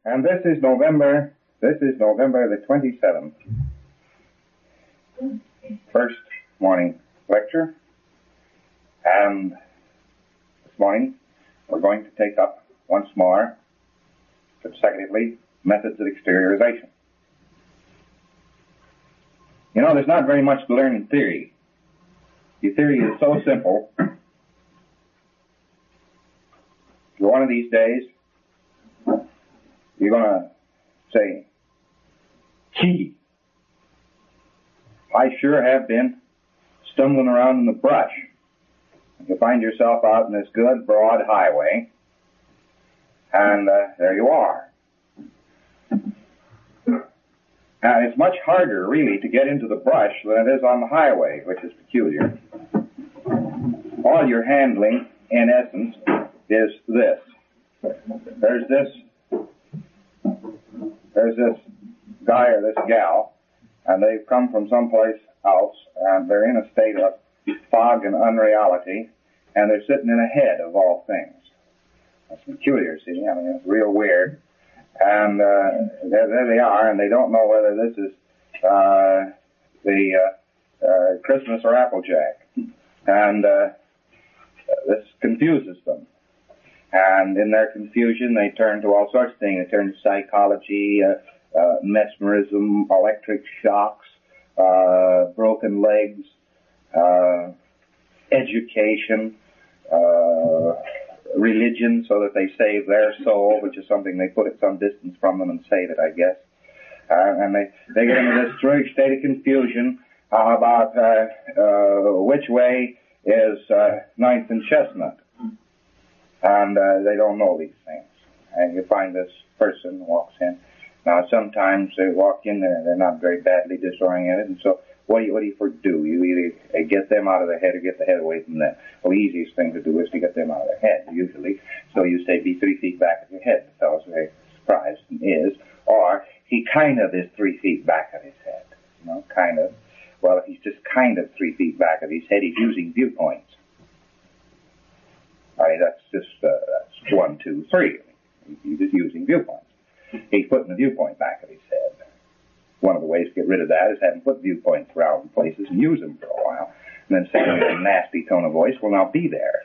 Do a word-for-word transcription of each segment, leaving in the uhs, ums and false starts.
And this is November, this is November the twenty-seventh. First morning lecture. And this morning we're going to take up once more, consecutively, methods of exteriorization. You know, there's not very much to learn in theory. The theory is so simple. For one of these days, you're going to say, gee, I sure have been stumbling around in the brush. You find yourself out in this good, broad highway, and uh, there you are. And it's much harder, really, to get into the brush than it is on the highway, which is peculiar. All you're handling, in essence, is this. There's this, there's this guy or this gal, and they've come from someplace else, and they're in a state of fog and unreality, and they're sitting in a head of all things. That's peculiar, see? I mean, it's real weird. And uh, there, there they are, and they don't know whether this is uh, the uh, uh, Christmas or Applejack. And uh, this confuses them. And in their confusion, they turn to all sorts of things. They turn to psychology, uh, uh, mesmerism, electric shocks, uh, broken legs, uh, education, uh, religion, so that they save their soul, which is something they put at some distance from them and save it, I guess. Uh, and they, they get into this strange state of confusion uh, about uh, uh, which way is uh, Ninth and Chestnut. And uh, they don't know these things. And you find this person walks in. Now, sometimes they walk in there, they're not very badly disoriented, and so what do you, what do you for do? You either get them out of their head or get the head away from them. Well, the easiest thing to do is to get them out of their head, usually. So you say, be three feet back of your head. The fellow's very surprised and is. Or, he kind of is three feet back of his head. You know, kind of. Well, if he's just kind of three feet back of his head, he's using viewpoints. I mean, that's just, uh, that's one, two, three. He's just using viewpoints. He's putting the viewpoint back of his head. One of the ways to get rid of that is have him put viewpoints around places and use them for a while. And then saying in a nasty tone of voice, well, now be there.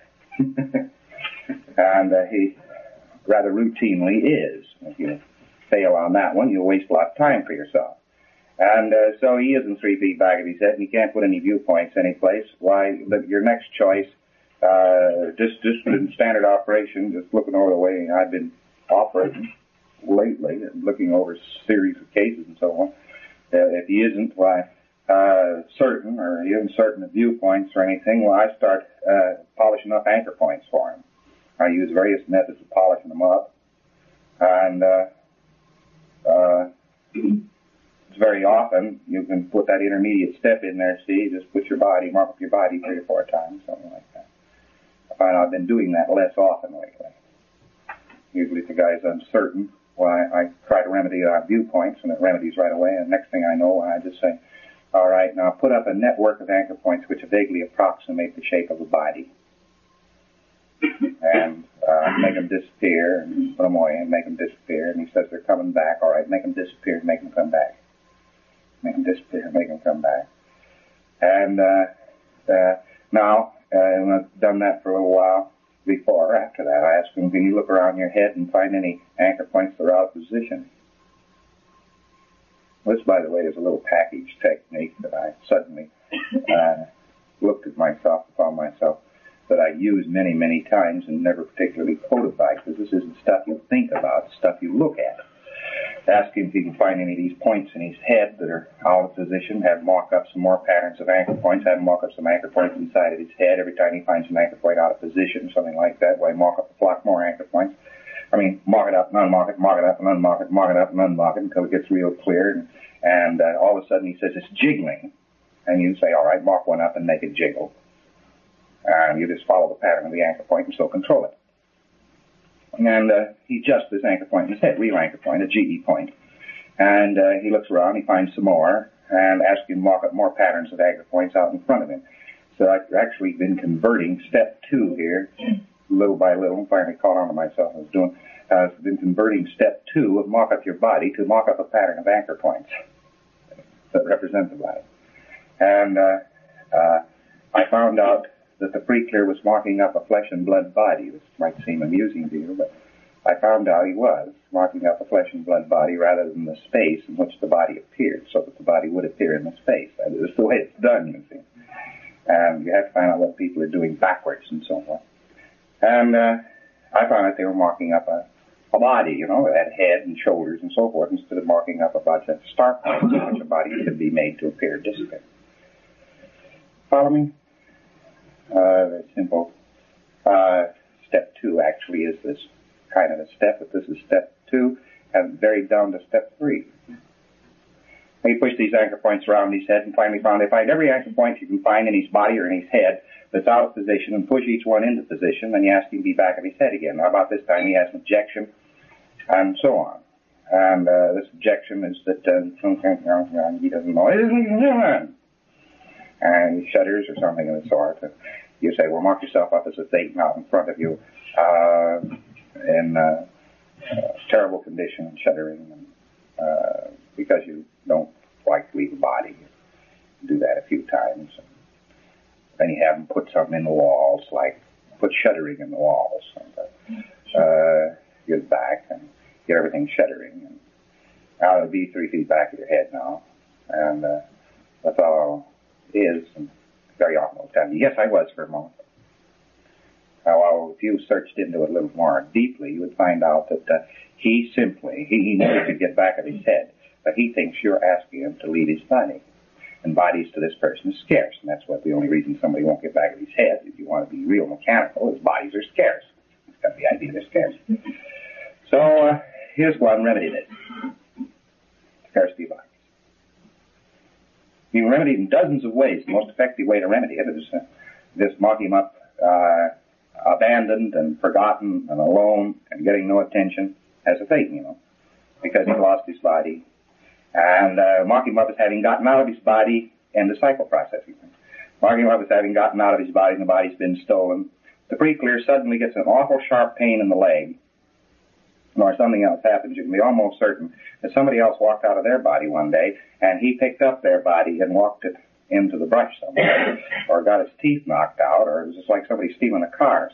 And uh, he rather routinely is. If you fail on that one, you'll waste a lot of time for yourself. And uh, so he isn't three feet back of his head, and he can't put any viewpoints anyplace. Why, the, your next choice, uh, just, just in standard operation, just looking over the way I've been operating lately, looking over a series of cases and so on. Uh, if he isn't, why, uh, certain, or he isn't certain of viewpoints or anything, well, I start uh, polishing up anchor points for him. I use various methods of polishing them up, and uh, uh, very often you can put that intermediate step in there, see, just put your body, mark up your body three or four times, something like that. I find I've been doing that less often lately. Usually if the guy's uncertain, why, I try to remedy our viewpoints, and it remedies right away, and next thing I know, I just say, all right, now put up a network of anchor points which vaguely approximate the shape of a body, and uh, make them disappear, and put them away, and make them disappear, and he says they're coming back, all right, make them disappear, and make them come back. Make them disappear, and make them come back. And uh, uh, now, uh, and I've done that for a little while. Before or after that, I asked him, can you look around your head and find any anchor points that are out of position? This, by the way, is a little package technique that I suddenly uh, looked at myself and found myself that I use many, many times and never particularly codified, because this isn't stuff you think about, it's stuff you look at. Ask him if he can find any of these points in his head that are out of position, have him mark up some more patterns of anchor points, have him mark up some anchor points inside of his head every time he finds an anchor point out of position, something like that, why mark up a flock more anchor points. I mean, mark it up and unmark it, mark it up and unmark it, mark it up and unmark it until it gets real clear, and, and uh, all of a sudden he says it's jiggling, and you say, all right, mark one up and make it jiggle. And you just follow the pattern of the anchor point and so control it. And uh, he adjusts this anchor point in his head, real anchor point, a G E point. And uh, he looks around, he finds some more, and asks him to mark up more patterns of anchor points out in front of him. So I've actually been converting step two here, little by little, finally caught on to myself I was doing, has been converting step two of mock up your body to mock up a pattern of anchor points that represent the body. And uh, uh, I found out that the pre-clear was marking up a flesh and blood body. This might seem amusing to you, but I found out he was marking up a flesh and blood body rather than the space in which the body appeared, so that the body would appear in the space. That is the way it's done, you see. And you have to find out what people are doing backwards and so forth. And uh, I found out they were marking up a, a body, you know, that head and shoulders and so forth, instead of marking up a bunch of star points in which a body could be made to appear distant. Follow me? Uh, very simple. Uh, step two actually is this kind of a step, but this is step two, and very down to step three. He pushed these anchor points around his head and finally found they find every anchor point you can find in his body or in his head that's out of position and push each one into position, and you ask him to be back of his head again. Now, about this time, he has an objection, and so on. And uh, this objection is that uh, he doesn't know it. And he shudders or something of the sort. You say, well, mark yourself up as a Satan out in front of you uh, in uh, uh, terrible condition and shuddering, and, uh, because you don't like to leave the body. You do that a few times. And then you have them put something in the walls, like put shuddering in the walls. And, uh, get back and get everything shuddering. And now it'll be three feet back of your head now. And uh, that's all it is. And very often will tell you, yes, I was for a moment. Uh, well, if you searched into it a little more deeply, you would find out that uh, he simply, he, he never could get back of his head, but he thinks you're asking him to leave his body. And bodies to this person is scarce, and that's what the only reason somebody won't get back of his head, if you want to be real mechanical, is bodies are scarce. It's got the idea they're scarce. So uh, here's one remedy this. Scarcity of bodies. You can remedy it in dozens of ways. The most effective way to remedy it is uh, just mark him up uh, abandoned and forgotten and alone and getting no attention as a Satan, you know, because he lost his body. And uh, mark him up as having gotten out of his body and the cycle processing. Mark him up as having gotten out of his body and the body's been stolen. The pre-clear suddenly gets an awful sharp pain in the leg, or something else happens. You can be almost certain that somebody else walked out of their body one day and he picked up their body and walked it into the brush somewhere, or got his teeth knocked out, or it was just like somebody stealing a car.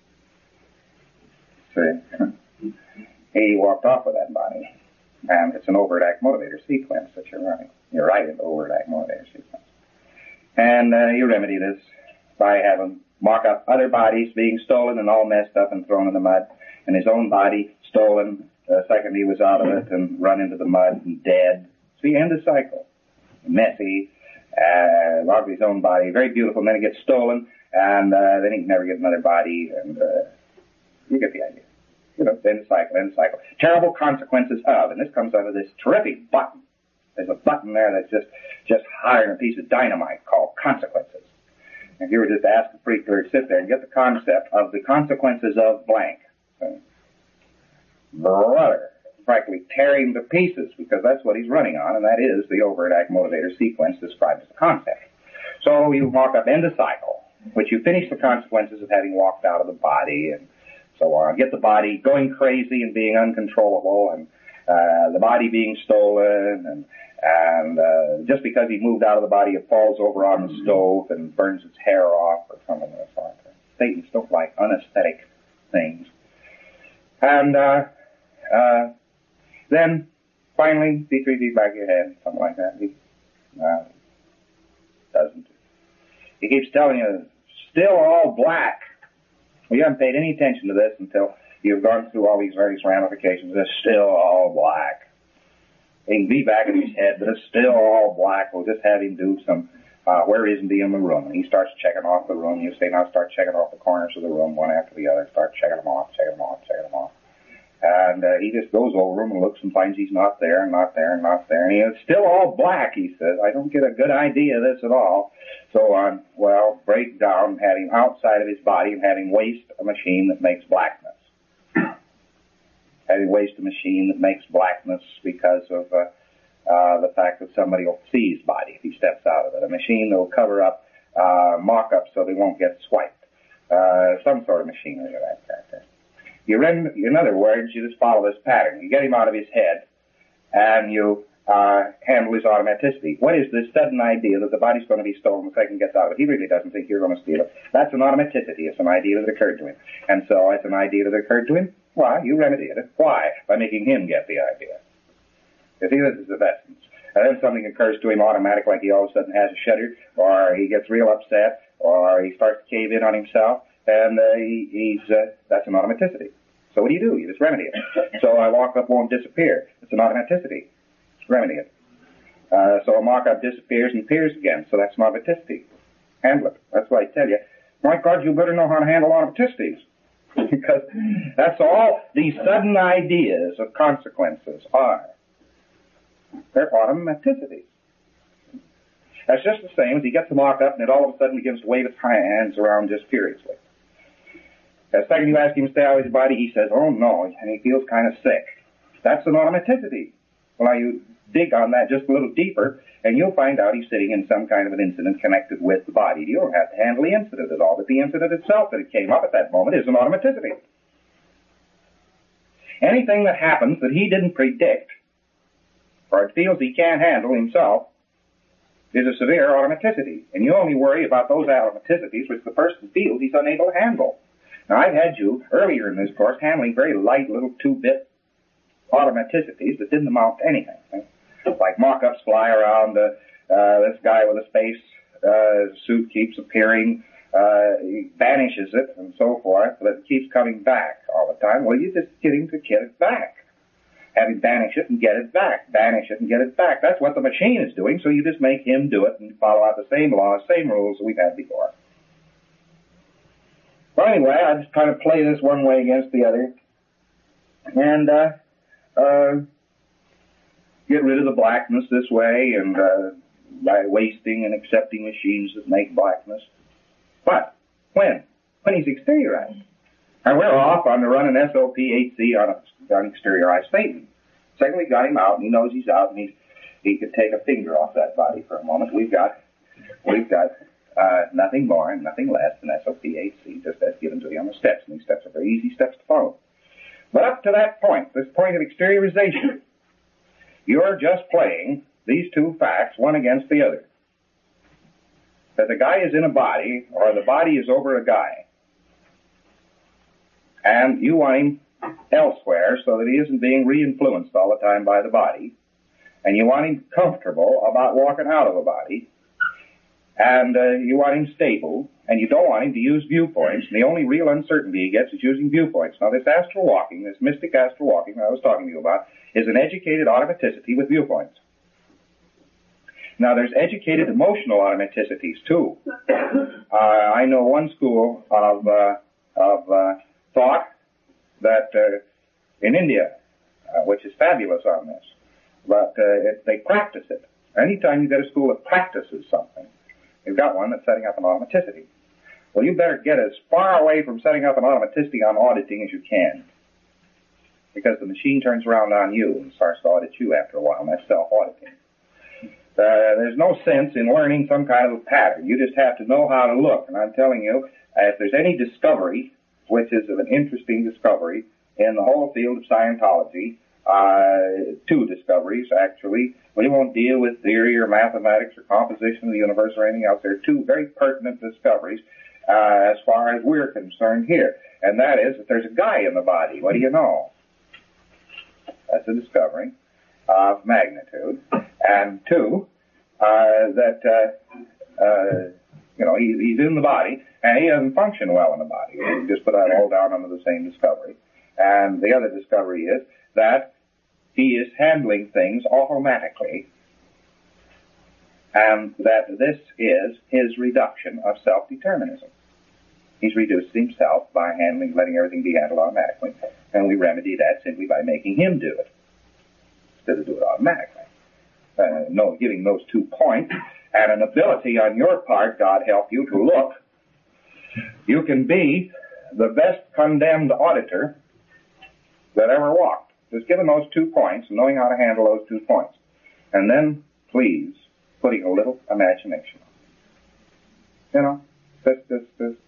See? He walked off with that body. And it's an overt act motivator sequence that you're running. You're right in the overt act motivator sequence. And uh, you remedy this by having mark up other bodies being stolen and all messed up and thrown in the mud, and his own body stolen the second he was out of it and run into the mud and dead. So you end the cycle. Messy, uh, mark his own body, very beautiful, and then it gets stolen, and uh, then he can never get another body, and uh, you get the idea. You know, end cycle, end cycle. Terrible consequences of, and this comes out of this terrific button. There's a button there that's just, just higher than a piece of dynamite called consequences. If you were just asked the pre-clear to sit there and get the concept of the consequences of blank, so, brother, frankly, tear him to pieces, because that's what he's running on, and that is the overt act motivator sequence described as a concept. So you mark up end of cycle, which you finish the consequences of having walked out of the body and so on. Get the body going crazy and being uncontrollable, and uh, the body being stolen, and and uh, just because he moved out of the body, it falls over on the stove and burns its hair off or something of the sort. Satans don't like unesthetic things. And uh, uh, then finally, D three feet back of your head, something like that. He uh, doesn't. He keeps telling you, still all black. Well, you haven't paid any attention to this until you've gone through all these various ramifications. It's still all black. He can be back in his head, but it's still all black. We'll just have him do some, uh, where isn't he in the room? And he starts checking off the room. You say, now start checking off the corners of the room, one after the other. Start checking them off, checking them off, checking them off. And uh, he just goes over them and looks and finds he's not there and not there and not there. And he is still all black, he says. I don't get a good idea of this at all. So on, well, break down, have him outside of his body and have him waste a machine that makes blackness. Have him waste a machine that makes blackness because of uh, uh, the fact that somebody will see his body if he steps out of it. A machine that will cover up uh, mock-ups so they won't get swiped. Uh, some sort of machinery of that character. You rem- in other words, you just follow this pattern. You get him out of his head, and you uh, handle his automaticity. What is this sudden idea that the body's going to be stolen the second he gets out of it? He really doesn't think you're going to steal it. That's an automaticity. It's an idea that occurred to him. And so it's an idea that occurred to him. Why? You remedied it. Why? By making him get the idea. You see, this is the essence. And then something occurs to him automatic, like he all of a sudden has a shudder, or he gets real upset, or he starts to cave in on himself, and uh, he, he's, uh, that's an automaticity. So what do you do? You just remedy it. So a walk-up won't disappear. It's an automaticity. Just remedy it. Uh, so a mock-up disappears and appears again. So that's an automaticity. Handle it. That's why I tell you, my God, you better know how to handle automaticities. Because that's all these sudden ideas of consequences are. They're automaticities. That's just the same as he gets the mock-up and it all of a sudden begins to wave its hands around just furiously. The second you ask him to stay out of his body, he says, oh no, and he feels kind of sick. That's an automaticity. Well, now you dig on that just a little deeper, and you'll find out he's sitting in some kind of an incident connected with the body. You don't have to handle the incident at all, but the incident itself that it came up at that moment is an automaticity. Anything that happens that he didn't predict, or it feels he can't handle himself, is a severe automaticity. And you only worry about those automaticities which the person feels he's unable to handle. Now, I've had you, earlier in this course, handling very light little two-bit automaticities that didn't amount to anything. Right? Like mock-ups fly around, uh, uh, this guy with a space uh, suit keeps appearing, uh, he banishes it, and so forth, but it keeps coming back all the time. Well, you just get him to get it back. Have him banish it and get it back. Banish it and get it back. That's what the machine is doing, so you just make him do it and follow out the same laws, same rules that we've had before. Well, anyway, I just kind of play this one way against the other, and uh, uh, get rid of the blackness this way, and uh, by wasting and accepting machines that make blackness. But when? When he's exteriorized. And we're off on to run an S O P eight C on, a, on exteriorized Satan. Second, we got him out, and he knows he's out, and he's, he could take a finger off that body for a moment. We've got, we've got uh, nothing more and nothing less than S O P eight C, just as given to you on the steps. And these steps are very easy steps to follow. But up to that point, this point of exteriorization, you're just playing these two facts, one against the other. That the guy is in a body, or the body is over a guy. And you want him elsewhere so that he isn't being re-influenced all the time by the body. And you want him comfortable about walking out of a body. And uh, you want him stable. And you don't want him to use viewpoints. And the only real uncertainty he gets is using viewpoints. Now, this astral walking, this mystic astral walking that I was talking to you about, is an educated automaticity with viewpoints. Now, there's educated emotional automaticities, too. Uh, I know one school of, uh, of, uh, thought that uh, in India, uh, which is fabulous on this, but uh, it, they practice it. Anytime you get a school that practices something, you've got one that's setting up an automaticity. Well, you better get as far away from setting up an automaticity on auditing as you can, because the machine turns around on you and starts to audit you after a while, and that's self-auditing. Uh, there's no sense in learning some kind of a pattern. You just have to know how to look, and I'm telling you, uh, if there's any discovery which is of an interesting discovery in the whole field of Scientology, uh, two discoveries, actually. We won't deal with theory or mathematics or composition of the universe or anything else. There are two very pertinent discoveries uh, as far as we're concerned here. And that is that there's a guy in the body. What do you know? That's a discovery of magnitude. And two, uh, that, uh, uh, you know, he, he's in the body, and he doesn't function well in the body. We just put that all down under the same discovery. And the other discovery is that he is handling things automatically, and that this is his reduction of self-determinism. He's reduced himself by handling, letting everything be handled automatically, and we remedy that simply by making him do it, instead of do it automatically. Uh, no, giving those two points, and an ability on your part, God help you, to look. You can be the best condemned auditor that ever walked. Just given those two points, and knowing how to handle those two points. And then, please, putting a little imagination on it. You know, just, just, just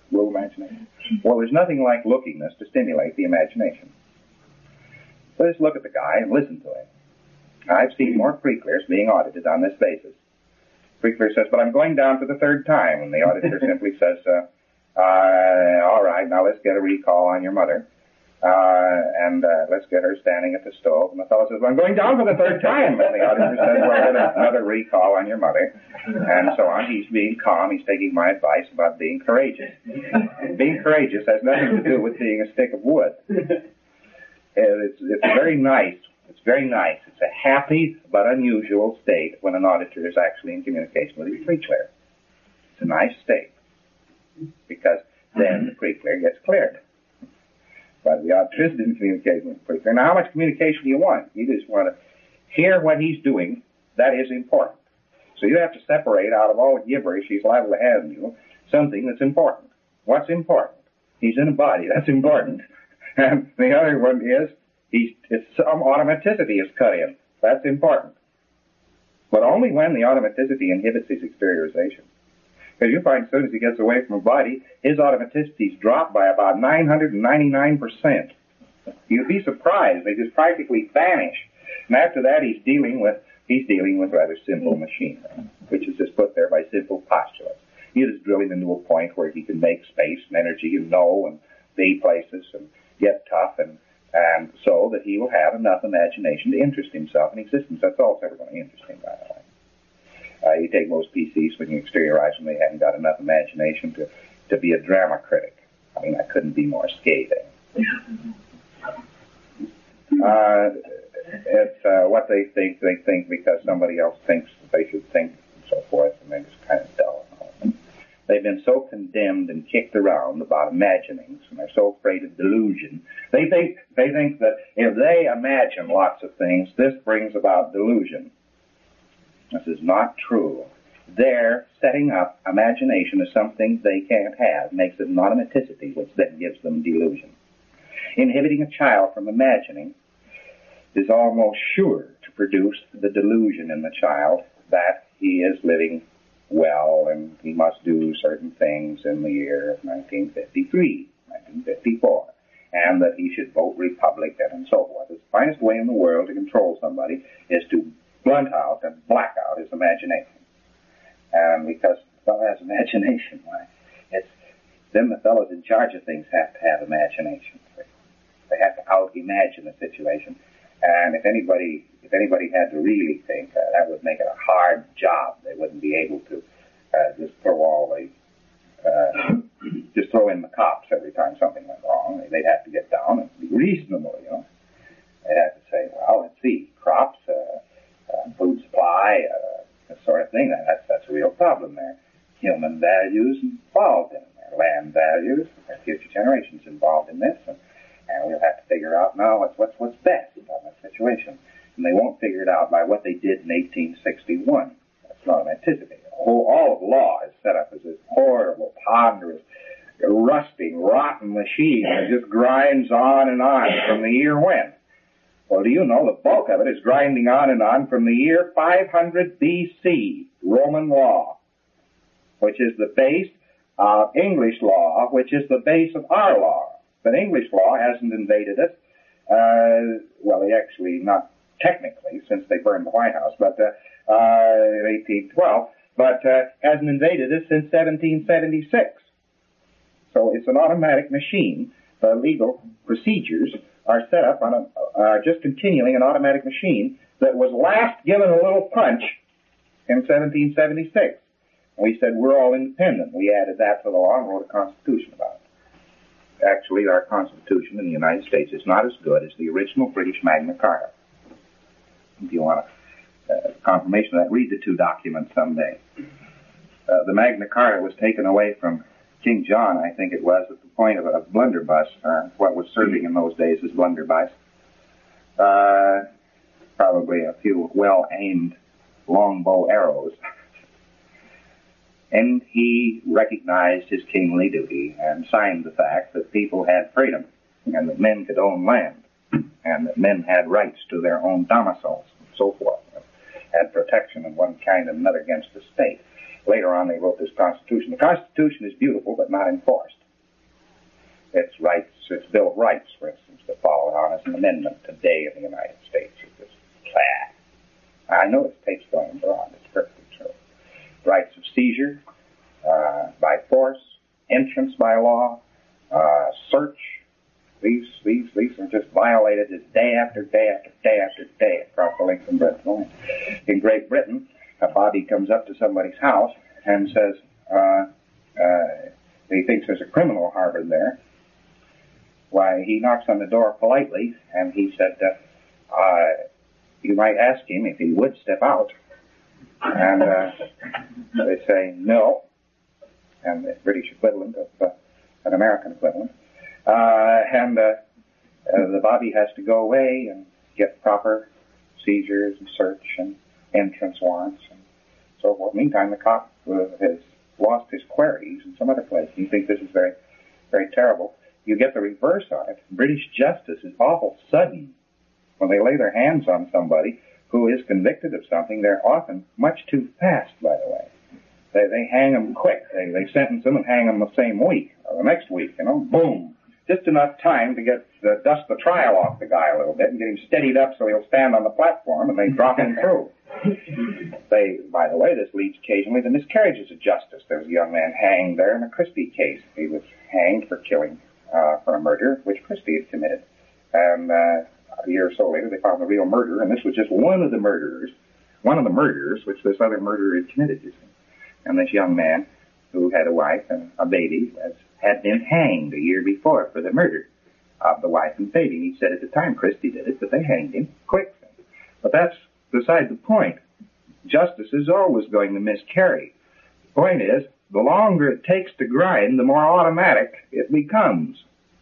Will imagination? Well, there's nothing like lookingness to stimulate the imagination. So just look at the guy and listen to him. I've seen more pre-clears being audited on this basis. Pre-clear says, but I'm going down for the third time. And the auditor simply says, uh, uh, all right, now let's get a recall on your mother. Uh, and uh, let's get her standing at the stove. And the fellow says, well, I'm going down for the third time. And the auditor says, well, get another recall on your mother. And so on. He's being calm. He's taking my advice about being courageous. Being courageous has nothing to do with being a stick of wood. It's, it's very nice. It's very nice. It's a happy but unusual state when an auditor is actually in communication with his pre-clear. It's a nice state because then the pre-clear gets cleared. But the auditor isn't in communication with the pre-clear. Now, how much communication do you want? You just want to hear what he's doing. That is important. So you have to separate out of all the gibberish he's liable to hand you something that's important. What's important? He's in a body. That's important. And the other one is He's, it's some automaticity is cut in. That's important. But only when the automaticity inhibits his exteriorization. Because you find as soon as he gets away from a body, his automaticities drop by about nine hundred ninety-nine percent. You'd be surprised. They just practically vanish. And after that, he's dealing with, he's dealing with rather simple machinery, which is just put there by simple postulates. You just drill him into a point where he can make space and energy and know and be places and get tough and And so that he will have enough imagination to interest himself in existence. That's all that's ever going to interest him, by the way. Uh, you take most P Cs when you exteriorize them, they haven't got enough imagination to, to be a drama critic. I mean, I couldn't be more scathing. Uh, it's uh, what they think, they think because somebody else thinks that they should think, and so forth, and they're just kind of dull. They've been so condemned and kicked around about imaginings, and they're so afraid of delusion. They think they think that if they imagine lots of things, this brings about delusion. This is not true. Their setting up imagination as something they can't have makes it an automaticity, which then gives them delusion. Inhibiting a child from imagining is almost sure to produce the delusion in the child that he is living well, and he must do certain things in the year of nineteen fifty-three, nineteen fifty-four, and that he should vote Republican and so forth. The finest way in the world to control somebody is to blunt out and black out his imagination. And because the fellow has imagination, why, it's, then the fellows in charge of things have to have imagination. They have to out-imagine a situation. And if anybody, if anybody had to really think, uh, that would make it a hard job. They wouldn't be able to uh, just throw all the, uh, just throw in the cops every time something went wrong. They'd have to get down and be reasonable, you know. They'd have to say, well, let's see, crops, uh, uh, food supply, uh, that sort of thing. That's that's a real problem there. Human values involved in there, land values, there are future generations involved in this, and And we'll have to figure out now what's, what's, what's best about that situation. And they won't figure it out by what they did in eighteen sixty-one. That's not an anticipate. All, all of law is set up as this horrible, ponderous, rusting, rotten machine that just grinds on and on from the year when? Well, do you know the bulk of it is grinding on and on from the year five hundred B C, Roman law, which is the base of English law, which is the base of our law. But English law hasn't invaded us. Uh, well, they actually, not technically, since they burned the White House, but uh, uh, in eighteen twelve, but uh, hasn't invaded us since seventeen seventy-six. So it's an automatic machine. The legal procedures are set up on a, uh, just continuing an automatic machine that was last given a little punch in seventeen seventy-six. We said we're all independent. We added that to the law and wrote a constitution about it. Actually, our Constitution in the United States is not as good as the original British Magna Carta. If you want a uh, confirmation of that, read the two documents someday. Uh, the Magna Carta was taken away from King John, I think it was, at the point of a blunderbuss, or what was serving in those days as blunderbuss. Uh, probably a few well-aimed longbow arrows. And he recognized his kingly duty and signed the fact that people had freedom and that men could own land and that men had rights to their own domiciles and so forth, had protection of one kind and another against the state. Later on, they wrote this Constitution. The Constitution is beautiful but not enforced. its rights, its Bill of Rights, for instance, to follow on as an amendment today in the United States. It's just blah. I know it's tapes going abroad. It's perfectly true. Rights of seizure uh, by force, entrance by law, uh, search. These, these, these are just violated day after day after day after day across the length and breadth of the land. In Great Britain, a bobby comes up to somebody's house and says, uh, uh, he thinks there's a criminal harbored there. Why, he knocks on the door politely, and he said, uh, uh, you might ask him if he would step out. And uh, they say, no. And the British equivalent of uh, an American equivalent. Uh, and uh, uh, the bobby has to go away and get proper seizures and search and entrance warrants and so forth. Meantime, the cop uh, has lost his queries in some other place. You think this is very, very terrible. You get the reverse on it. British justice is awful sudden. When they lay their hands on somebody who is convicted of something, they're often much too fast, by the way. They, they hang them quick. They, they sentence them and hang them the same week or the next week, you know, boom. Just enough time to get uh, dust the trial off the guy a little bit and get him steadied up so he'll stand on the platform, and they drop him through. They, by the way, this leads occasionally to miscarriages of justice. There was a young man hanged there in a Christie case. He was hanged for killing, uh, for a murder which Christie had committed. And uh, a year or so later, they found the real murderer, and this was just one of the murderers, one of the murders which this other murderer had committed, you see. And this young man, who had a wife and a baby, was, had been hanged a year before for the murder of the wife and baby. He said at the time Christie did it, but they hanged him quick. But that's beside the point. Justice is always going to miscarry. The point is, the longer it takes to grind, the more automatic it becomes.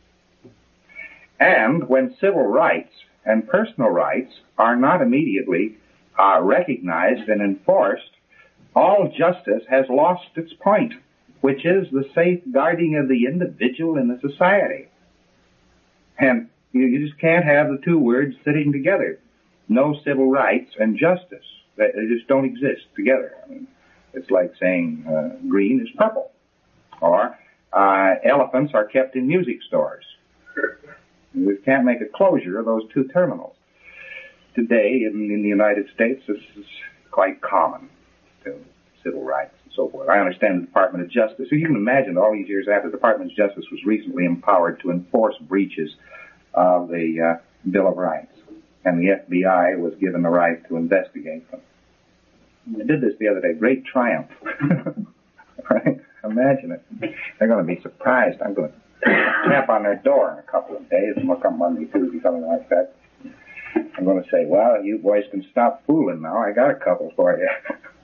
And when civil rights and personal rights are not immediately uh, recognized and enforced, all justice has lost its point, which is the safeguarding of the individual in the society. And you, you just can't have the two words sitting together. No civil rights and justice. They, they just don't exist together. I mean, it's like saying uh, green is purple. Or uh, elephants are kept in music stores. We can't make a closure of those two terminals. Today, in, in the United States, this is quite common to civil rights and so forth. I understand the Department of Justice. So you can imagine all these years after the Department of Justice was recently empowered to enforce breaches of the uh, Bill of Rights. And the F B I was given the right to investigate them. I did this the other day. Great triumph. Right? Imagine it. They're going to be surprised. I'm going to tap on their door in a couple of days, and look on Monday, Tuesday, something like that. I'm going to say, well, you boys can stop fooling now. I got a couple for you.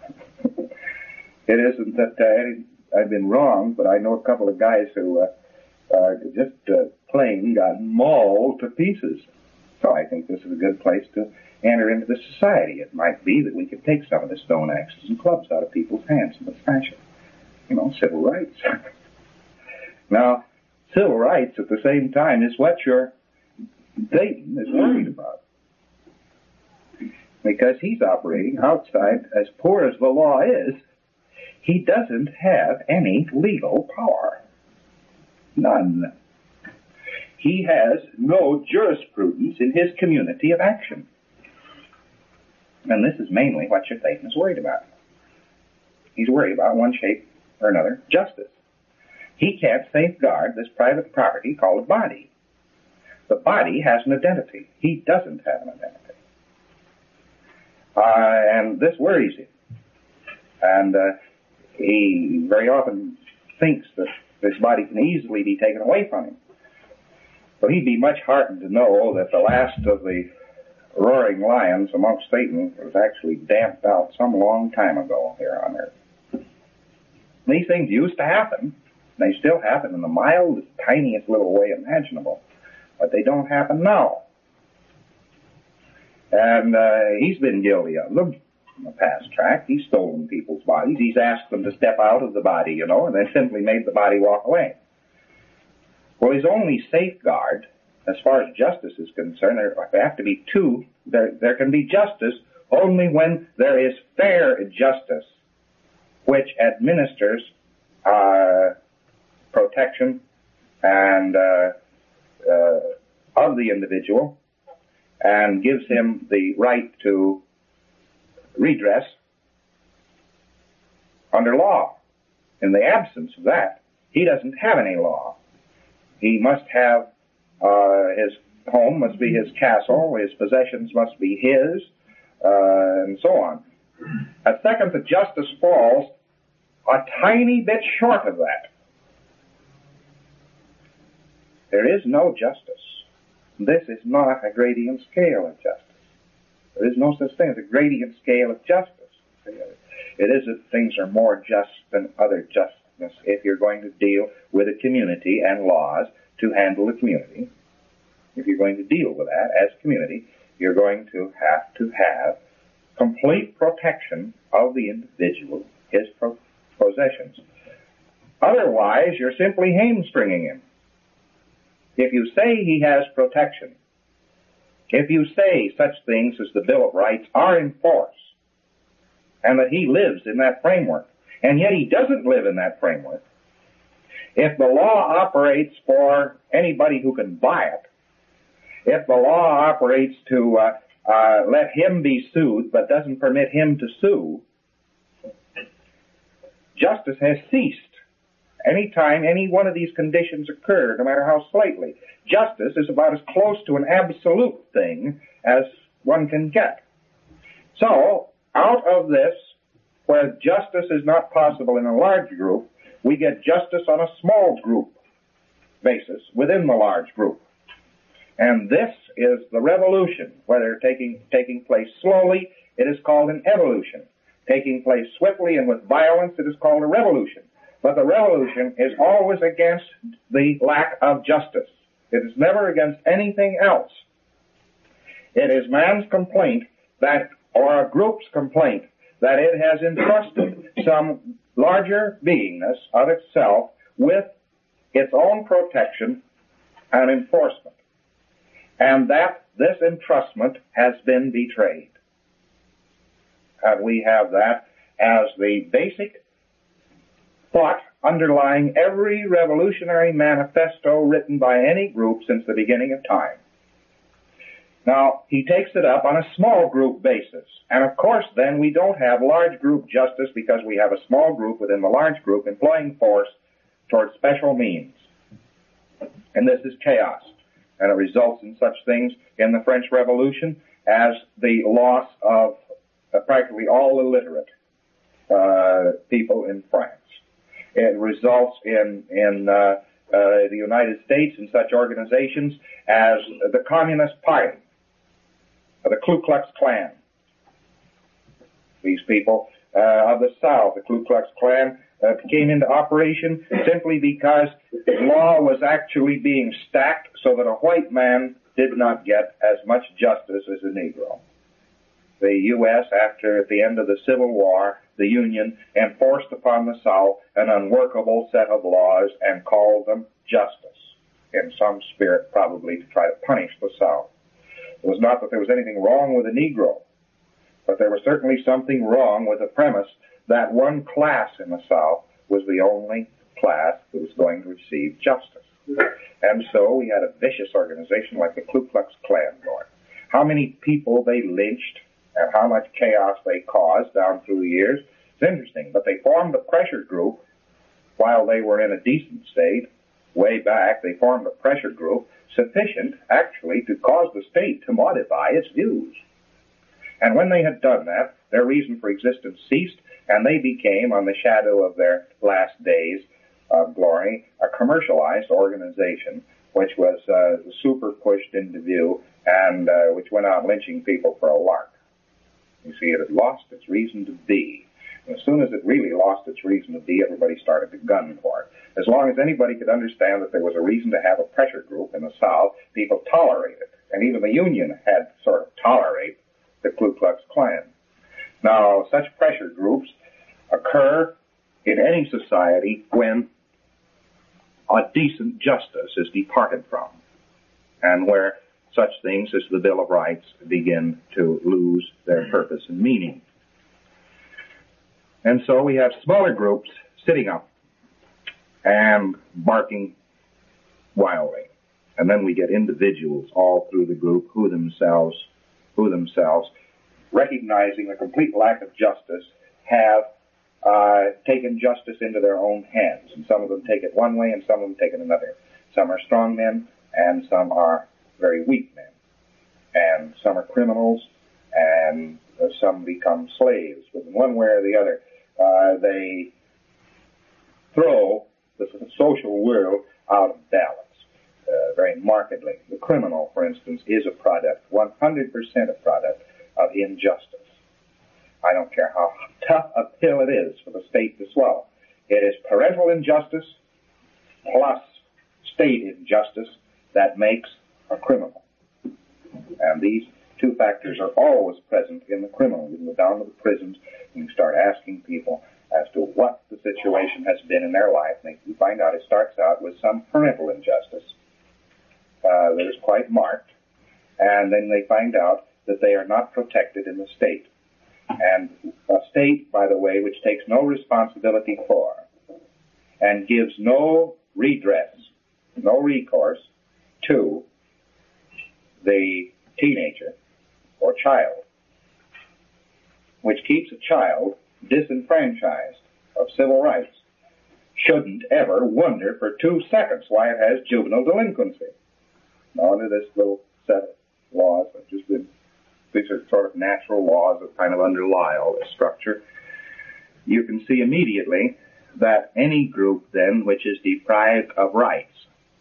It isn't that uh, I've been wrong, but I know a couple of guys who uh, uh, just uh, plain got mauled to pieces. So I think this is a good place to enter into the society. It might be that we could take some of the stone axes and clubs out of people's hands in this fashion. You know, civil rights. Now, civil rights at the same time is what your Dayton is worried about. Because he's operating outside, as poor as the law is, he doesn't have any legal power. None. He has no jurisprudence in his community of action. And this is mainly what your Dayton is worried about. He's worried about, one shape or another, justice. He can't safeguard this private property called a body. The body has an identity. He doesn't have an identity. Uh, and this worries him. And uh, he very often thinks that this body can easily be taken away from him. So he'd be much heartened to know that the last of the roaring lions amongst Satan was actually damped out some long time ago here on earth. These things used to happen. They still happen in the mildest, tiniest little way imaginable. But they don't happen now. And uh, he's been guilty of them in the past track. He's stolen people's bodies. He's asked them to step out of the body, you know, and then simply made the body walk away. Well, his only safeguard, as far as justice is concerned, there have to be two. There, there can be justice only when there is fair justice, which administers uh, protection and uh, uh, of the individual, and gives him the right to redress under law. In the absence of that, he doesn't have any law. He must have, uh, his home must be his castle, his possessions must be his, uh, and so on. A second, the justice falls a tiny bit short of that. There is no justice. This is not a gradient scale of justice. There is no such thing as a gradient scale of justice. It is that things are more just than other justness if you're going to deal with a community and laws to handle the community. If you're going to deal with that as a community, you're going to have to have complete protection of the individual, his pro- possessions. Otherwise, you're simply hamstringing him. If you say he has protection, if you say such things as the Bill of Rights are in force, and that he lives in that framework, and yet he doesn't live in that framework, if the law operates for anybody who can buy it, if the law operates to uh, uh, let him be sued but doesn't permit him to sue, justice has ceased. Anytime any one of these conditions occur, no matter how slightly, justice is about as close to an absolute thing as one can get. So, out of this, where justice is not possible in a large group, we get justice on a small group basis within the large group. And this is the revolution, whether taking, taking place slowly, it is called an evolution. Taking place swiftly and with violence, it is called a revolution. But the revolution is always against the lack of justice. It is never against anything else. It is man's complaint that, or a group's complaint, that it has entrusted some larger beingness of itself with its own protection and enforcement. And that this entrustment has been betrayed. And we have that as the basic thought underlying every revolutionary manifesto written by any group since the beginning of time. Now, he takes it up on a small group basis. And of course, then, we don't have large group justice because we have a small group within the large group employing force towards special means. And this is chaos. And it results in such things in the French Revolution as the loss of uh, practically all illiterate uh, people in France. It results in, in uh, uh, the United States in such organizations as the Communist Party, the Ku Klux Klan. These people uh, of the South, the Ku Klux Klan, uh, came into operation simply because law was actually being stacked so that a white man did not get as much justice as a Negro. The U S, after at the end of the Civil War, the Union enforced upon the South an unworkable set of laws and called them justice, in some spirit probably to try to punish the South. It was not that there was anything wrong with the Negro, but there was certainly something wrong with the premise that one class in the South was the only class that was going to receive justice. And so we had a vicious organization like the Ku Klux Klan going. How many people they lynched and how much chaos they caused down through the years, it's interesting. But they formed a pressure group while they were in a decent state. Way back, they formed a pressure group sufficient, actually, to cause the state to modify its views. And when they had done that, their reason for existence ceased, and they became, on the shadow of their last days of glory, a commercialized organization, which was uh, super pushed into view, and uh, which went out lynching people for a lark. You see, it had lost its reason to be. And as soon as it really lost its reason to be, everybody started to gun for it. As long as anybody could understand that there was a reason to have a pressure group in the South, people tolerated it. And even the Union had to sort of tolerate the Ku Klux Klan. Now, such pressure groups occur in any society when a decent justice is departed from, and where such things as the Bill of Rights begin to lose their purpose and meaning. And so we have smaller groups sitting up and barking wildly. And then we get individuals all through the group who themselves, who themselves, recognizing the complete lack of justice, have uh, taken justice into their own hands. And some of them take it one way and some of them take it another. Some are strong men and some are very weak men. And some are criminals and uh, some become slaves. But in one way or the other, uh, they throw the social world out of balance. Uh, very markedly. The criminal, for instance, is a product, one hundred percent a product of injustice. I don't care how tough a pill it is for the state to swallow. It is parental injustice plus state injustice that makes a criminal. And these two factors are always present in the criminal. You can go down to the prisons and you start asking people as to what the situation has been in their life, and you find out it starts out with some parental injustice Uh, that is quite marked, and then they find out that they are not protected in the state. And a state, by the way, which takes no responsibility for and gives no redress, no recourse to the teenager or child, which keeps a child disenfranchised of civil rights, shouldn't ever wonder for two seconds why it has juvenile delinquency. Now, under this little set of laws, I've just been, these are sort of natural laws that kind of underlie all this structure. You can see immediately that any group, then, which is deprived of rights,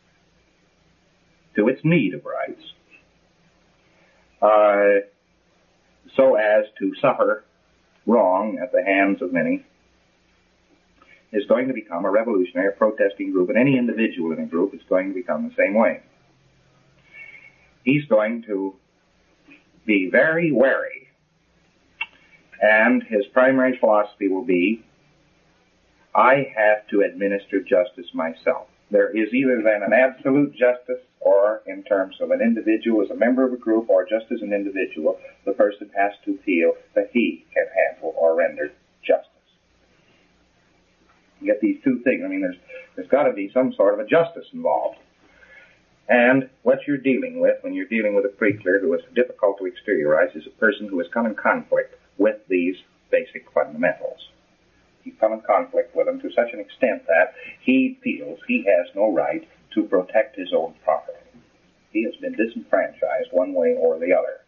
to its need of rights, uh, so as to suffer wrong at the hands of many, is going to become a revolutionary, a protesting group, and any individual in a group is going to become the same way. He's going to be very wary, and his primary philosophy will be, I have to administer justice myself. There is either then an absolute justice, or in terms of an individual as a member of a group, or just as an individual, the person has to feel that he can handle or render justice. You get these two things. I mean, there's there's got to be some sort of a justice involved. And what you're dealing with when you're dealing with a preacher who is difficult to exteriorize is a person who has come in conflict with these basic fundamentals. You come in conflict with them to such an extent that he feels he has no right to protect his own property. He has been disenfranchised one way or the other.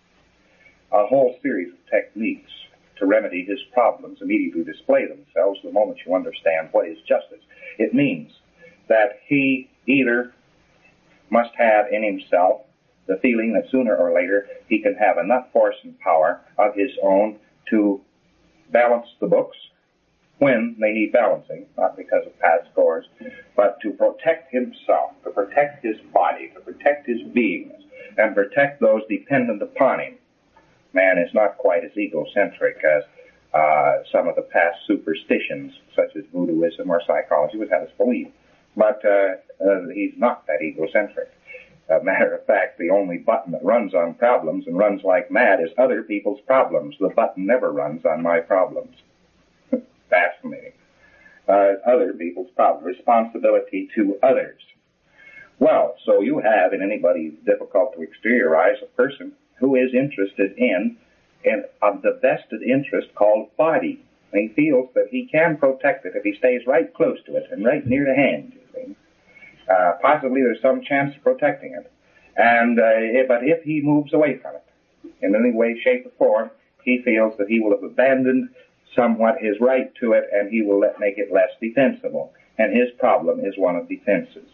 A whole series of techniques to remedy his problems immediately display themselves the moment you understand what is justice. It means that he either must have in himself the feeling that sooner or later he can have enough force and power of his own to balance the books when they need balancing, not because of past scores, but to protect himself, to protect his body, to protect his beingness, and protect those dependent upon him. Man is not quite as egocentric as uh, some of the past superstitions, such as voodooism or psychology, would have us believe. But uh, uh, he's not that egocentric. Uh, matter of fact, the only button that runs on problems and runs like mad is other people's problems. The button never runs on my problems. Fascinating. Uh, other people's problems. Responsibility to others. Well, so you have in anybody difficult to exteriorize a person who is interested in, in of the vested interest called body. And he feels that he can protect it if he stays right close to it and right near the hand. Uh, possibly there's some chance of protecting it. And uh, but if he moves away from it in any way, shape, or form, he feels that he will have abandoned somewhat his right to it, and he will let, make it less defensible. And his problem is one of defenses.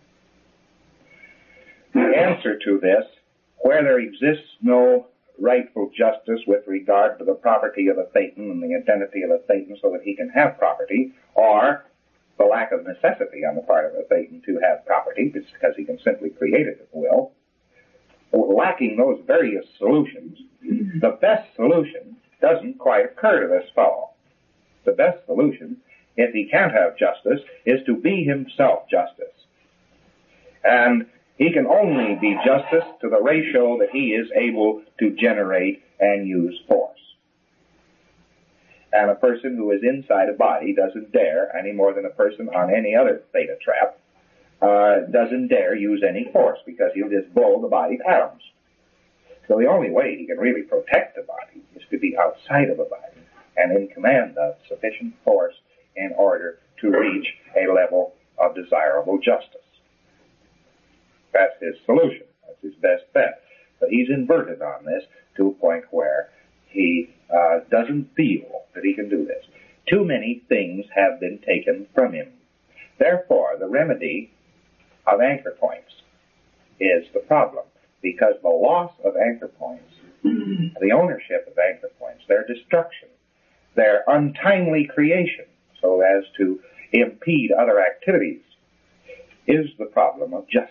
The answer to this, where there exists no rightful justice with regard to the property of a Thetan and the identity of a Thetan so that he can have property, or the lack of necessity on the part of a Thetan to have property, because he can simply create it at will, lacking those various solutions, the best solution doesn't quite occur to this fellow. The best solution, if he can't have justice, is to be himself justice. And he can only be justice to the ratio that he is able to generate and use force. And a person who is inside a body doesn't dare, any more than a person on any other theta trap, uh, doesn't dare use any force because he'll just blow the body to atoms. So the only way he can really protect the body is to be outside of the body and in command of sufficient force in order to reach a level of desirable justice. That's his solution. That's his best bet. But he's inverted on this to a point where he uh, doesn't feel that he can do this. Too many things have been taken from him. Therefore, the remedy of anchor points is the problem, because the loss of anchor points, the ownership of anchor points, their destruction, their untimely creation so as to impede other activities, is the problem of justice.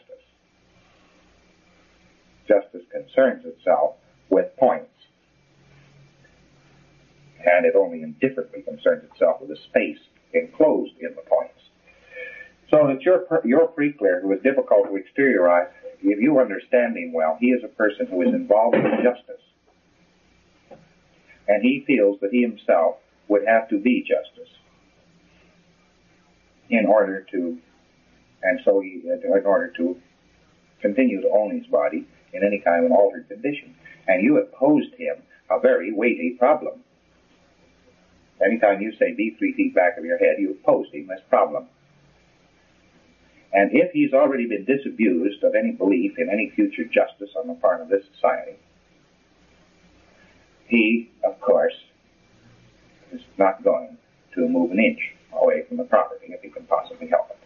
Justice concerns itself with points, and it only indifferently concerns itself with the space enclosed in the points. So that your your pre-clear, who is difficult to exteriorize, if you understand him well, he is a person who is involved in justice. And he feels that he himself would have to be justice in order to, and so he, in order to continue to own his body in any kind of an altered condition. And you have posed him a very weighty problem. Anytime you say be three feet back of your head, you have posed him this problem. And if he's already been disabused of any belief in any future justice on the part of this society, he, of course, is not going to move an inch away from the property if he can possibly help it.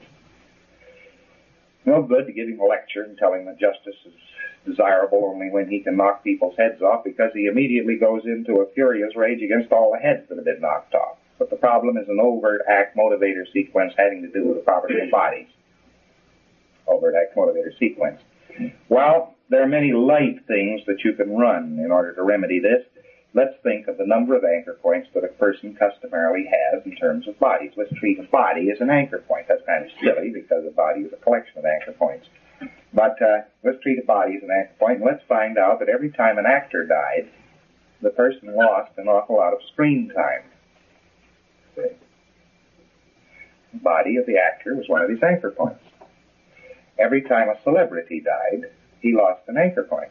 No good to give him a lecture and tell him that justice is desirable only when he can knock people's heads off, because he immediately goes into a furious rage against all the heads that have been knocked off. But the problem is an overt act motivator sequence having to do with the property of bodies. Overt act motivator sequence. Well, there are many light things that you can run in order to remedy this. Let's think of the number of anchor points that a person customarily has in terms of bodies. Let's treat a body as an anchor point. That's kind of silly because a body is a collection of anchor points. But uh, let's treat a body as an anchor point, and let's find out that every time an actor died, the person lost an awful lot of screen time. See? The body of the actor was one of these anchor points. Every time a celebrity died, he lost an anchor point.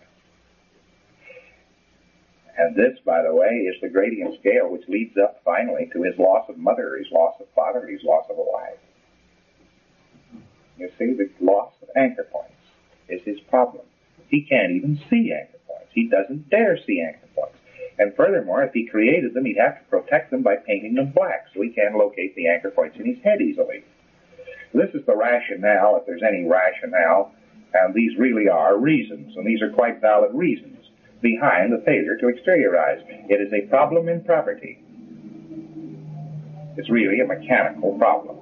And this, by the way, is the gradient scale which leads up finally to his loss of mother, his loss of father, his loss of a wife. You see, the loss of anchor points is his problem. He can't even see anchor points. He doesn't dare see anchor points. And furthermore, if he created them, he'd have to protect them by painting them black, so he can't locate the anchor points in his head easily. This is the rationale, if there's any rationale, and these really are reasons, and these are quite valid reasons behind the failure to exteriorize. It is a problem in property. It's really a mechanical problem.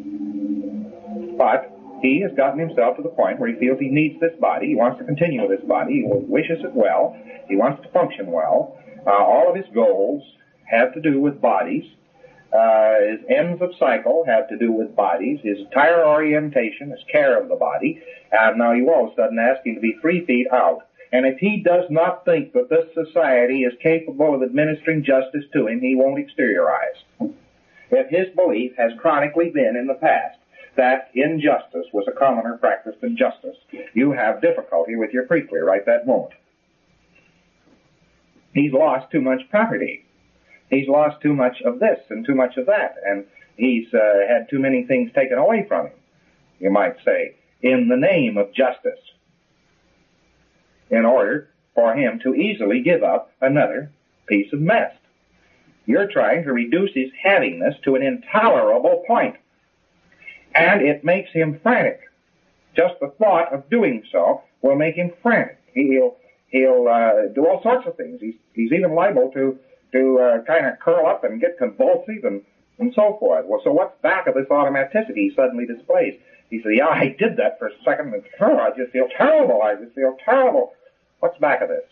But he has gotten himself to the point where he feels he needs this body. He wants to continue with this body. He wishes it well. He wants to function well. Uh, all of his goals have to do with bodies. Uh, his ends of cycle have to do with bodies. His entire orientation is care of the body. And now you all of a sudden ask him to be three feet out. And if he does not think that this society is capable of administering justice to him, he won't exteriorize. If his belief has chronically been in the past that injustice was a commoner practice than justice, you have difficulty with your pre-clear right that moment. He's lost too much property. He's lost too much of this and too much of that, and he's uh, had too many things taken away from him, you might say, in the name of justice, in order for him to easily give up another piece of mess. You're trying to reduce his havingness to an intolerable point, and it makes him frantic. Just the thought of doing so will make him frantic. He'll he'll uh, do all sorts of things. He's he's even liable to to uh, kind of curl up and get convulsive and and so forth. Well, so what's back of this automaticity he suddenly displays? He says, "Yeah, I did that for a second, and oh, I just feel terrible. I just feel terrible." What's back of this?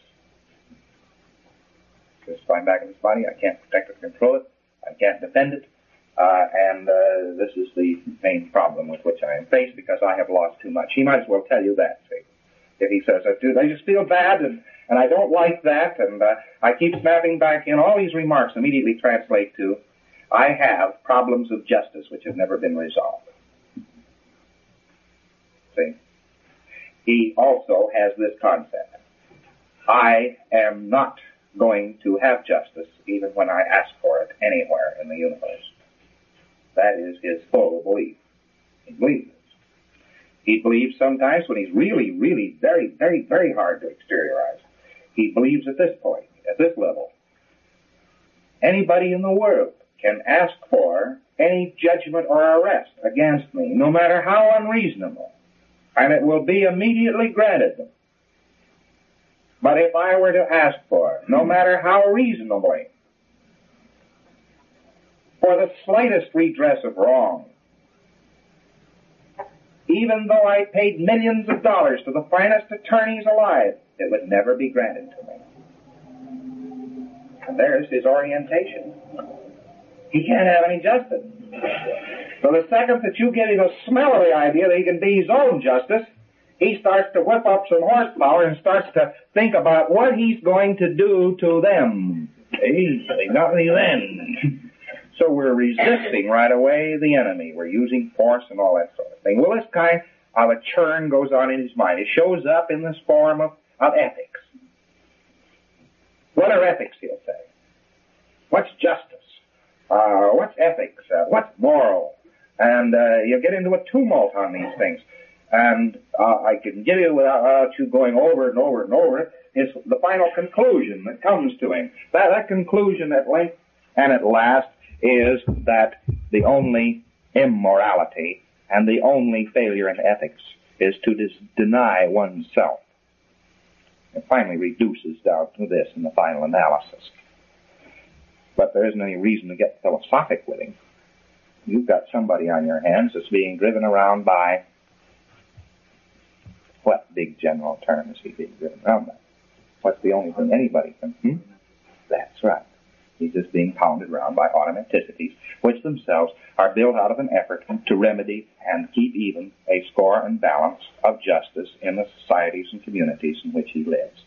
Just find back in this body. I can't protect it, control it. I can't defend it. Uh, and uh, this is the main problem with which I am faced because I have lost too much. He might as well tell you that, see. If he says, dude, I just feel bad and, and I don't like that and uh, I keep snapping back in, all these remarks immediately translate to, I have problems of justice which have never been resolved. See? He also has this concept. I am not going to have justice even when I ask for it anywhere in the universe. That is his full belief. He believes it. He believes sometimes when he's really, really very, very, very hard to exteriorize. He believes at this point, at this level, anybody in the world can ask for any judgment or arrest against me, no matter how unreasonable, and it will be immediately granted them. But if I were to ask for it, no matter how reasonably, for the slightest redress of wrong, even though I paid millions of dollars to the finest attorneys alive, it would never be granted to me. And there's his orientation. He can't have any justice. So the second that you give him a smell of the idea that he can be his own justice, he starts to whip up some horsepower and starts to think about what he's going to do to them. He got me then. So we're resisting right away the enemy. We're using force and all that sort of thing. Well, this kind of a churn goes on in his mind. It shows up in this form of, of ethics. What are ethics, he'll say? What's justice? Uh, what's ethics? Uh, what's moral? And uh, you get into a tumult on these things. And uh, I can give you, without you going over and over and over it, is the final conclusion that comes to him. That, that conclusion at length and at last is that the only immorality and the only failure in ethics is to dis- deny oneself. It finally reduces down to this in the final analysis. But there isn't any reason to get philosophic with him. You've got somebody on your hands that's being driven around by, what big general term is he being driven around by? What's the only thing anybody can, hmm? That's right. He's just being pounded around by automaticities, which themselves are built out of an effort to remedy and keep even a score and balance of justice in the societies and communities in which he lives.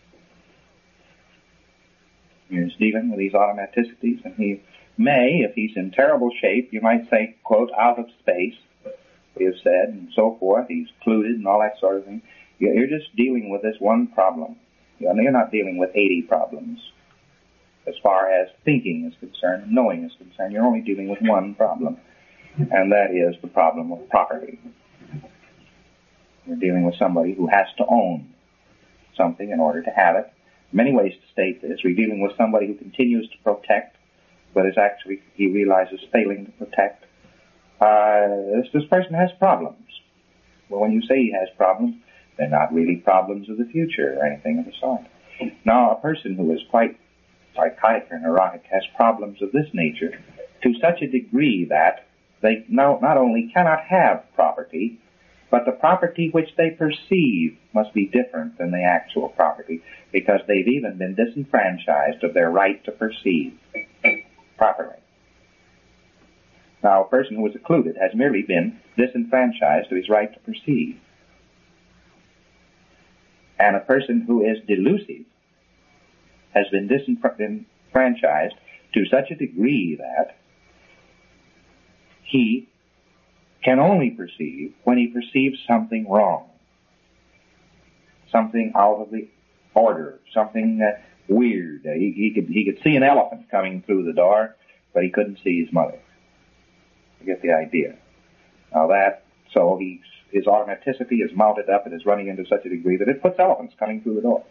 He's dealing with these automaticities, and he may, if he's in terrible shape, you might say, quote, out of space, we have said, and so forth, he's clued and all that sort of thing. You're just dealing with this one problem. You're not dealing with eighty problems. As far as thinking is concerned, knowing is concerned, you're only dealing with one problem, and that is the problem of property. You're dealing with somebody who has to own something in order to have it. Many ways to state this. We're dealing with somebody who continues to protect, but is actually, he realizes, failing to protect. Uh, this, this person has problems. Well, when you say he has problems, they're not really problems of the future or anything of the sort. Now, a person who is quite psychotic or neurotic has problems of this nature to such a degree that they no, not only cannot have property, but the property which they perceive must be different than the actual property, because they've even been disenfranchised of their right to perceive properly. Now, a person who is occluded has merely been disenfranchised of his right to perceive. And a person who is delusive has been disenfranchised to such a degree that he can only perceive when he perceives something wrong, something out of the order, something uh, weird. Uh, he, he could he could see an elephant coming through the door, but he couldn't see his mother. You get the idea. Now that, so he's, his automaticity is mounted up and is running into such a degree that it puts elephants coming through the door.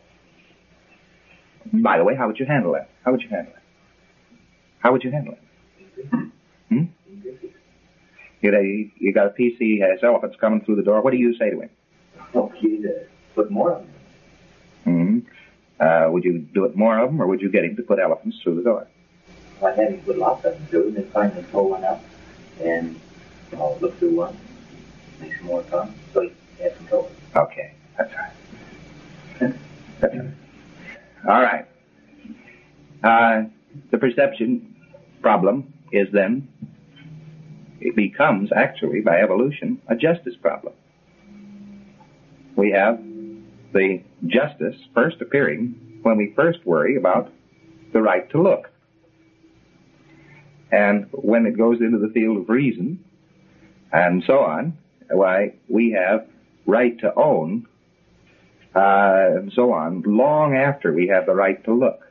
By the way, how would you handle that? How would you handle it? How would you handle it? Hmm? You know, you, you got a P C, has elephants coming through the door. What do you say to him? Oh, you'd uh, put more of them. Hmm. Uh, would you do it more of them, or would you get him to put elephants through the door? I'd have him put lots of them through, and then finally pull one up, and I'll look through one, make some more come, so you have control. Okay, that's right. That's right. All right. Uh, the perception problem is then, it becomes actually, by evolution, a justice problem. We have the justice first appearing when we first worry about the right to look. And when it goes into the field of reason, and so on, why, we have right to own, uh, and so on, long after we have the right to look.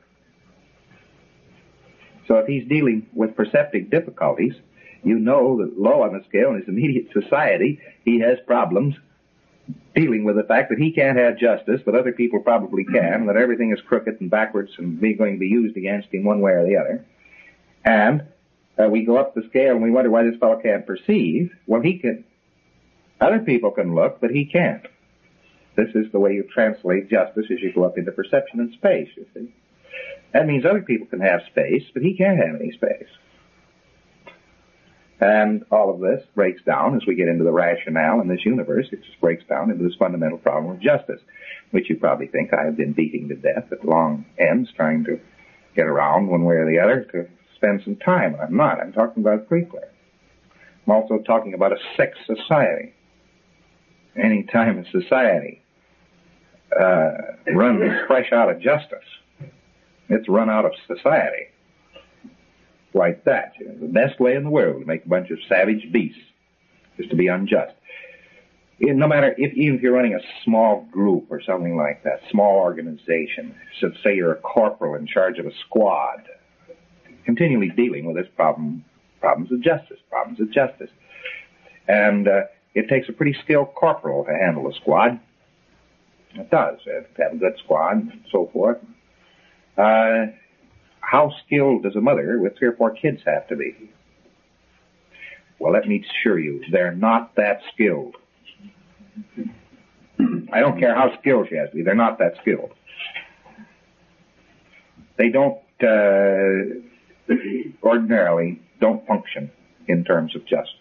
So if he's dealing with perceptive difficulties, you know that low on the scale in his immediate society, he has problems dealing with the fact that he can't have justice, but other people probably can, that everything is crooked and backwards and be going to be used against him one way or the other. And uh, we go up the scale and we wonder why this fellow can't perceive. Well, he can. Other people can look, but he can't. This is the way you translate justice as you go up into perception and space, you see. That means other people can have space, but he can't have any space. And all of this breaks down as we get into the rationale in this universe. It just breaks down into this fundamental problem of justice, which you probably think I have been beating to death at long ends, trying to get around one way or the other to spend some time. I'm not. I'm talking about Preclair. I'm also talking about a sex society. Any time a society uh, runs fresh out of justice, it's run out of society. Like that. You know, the best way in the world to make a bunch of savage beasts is to be unjust. It, no matter if, even if you're running a small group or something like that, small organization, so say you're a corporal in charge of a squad, continually dealing with this problem, problems of justice, problems of justice. And uh, it takes a pretty skilled corporal to handle a squad. It does. You have to have a good squad and so forth. Uh, how skilled does a mother with three or four kids have to be? Well, let me assure you, they're not that skilled. I don't care how skilled she has to be, they're not that skilled. They don't, uh, ordinarily, don't function in terms of justice.